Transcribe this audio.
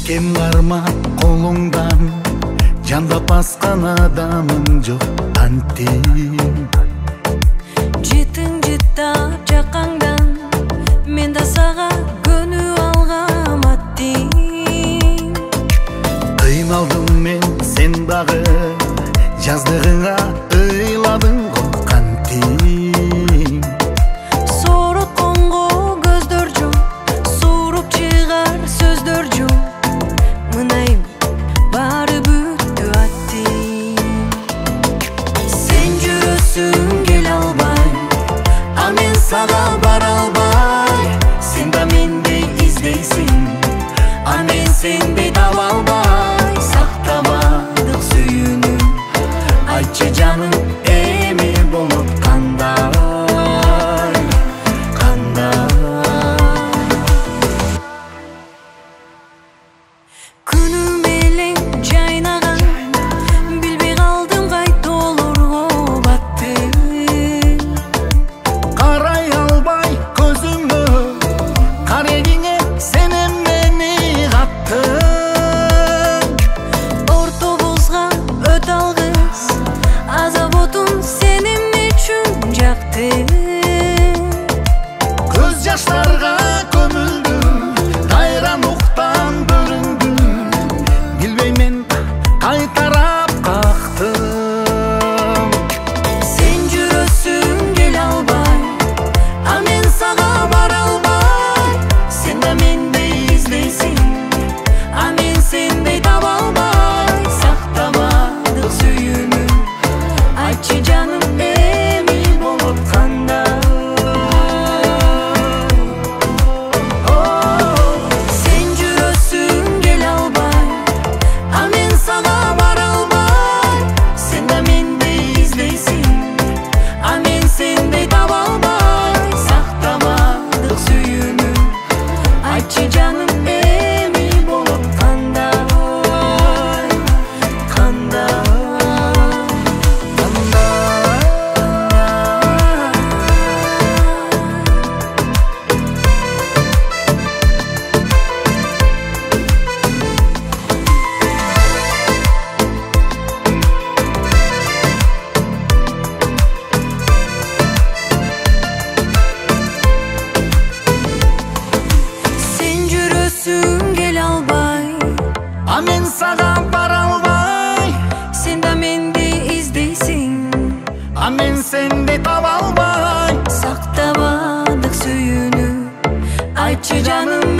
Кем кармап колуңдан жандап баскан адамың жок антим. Житиң жыттап жакаңдан мен да сага көнүп алгам аттиң. Кыйналдым мен сен дагы жаздыгыңа ыйладың го кантиң. Соротконго көздөр жок, сууруп чыгар сөздөр жок. Мынайым баары бүттү аттиң. Сен жүрөсүң келе албай, а мен сага бара албай. Сен да мендей издейсиң, а мен сендей таба албай. Сактабадык сүйүүнү, айтчы жаным эми болуп кандай, кандай. Күнүм элең жайнаган, билбей калдым кайта олорго баттым. Карай албай көзүңө, карегиңе сенен мени каттың. Ортобузга өтө алгыс, азап отун сенин үчүн жактым. Көз жаштарга көмүлдүм, кайран уктан бөлүндүм. Билбей мен кай тарап кактым. Сен жүрөсүң келе албай, а мен сага бара албай. Сен да мендей издейсиң, а мен сендей таба албай. Сактабадык сүйүүнү, айтчы жаным эми болуп кандай. Сен жүрөсүң келе албай, а мен сага бара албай. Сен да мендей издейсиң, а мен сендей таба албай. Сактабадык сүйүүнү, айтчы жаным эми болуп кандай, кандай. Сен жүрөсүң келе албай, А мен сага бара албай, сен да мендей издейсиң, а мен сендей таба албай. сактабадык сүйүүнү, айтчы жаным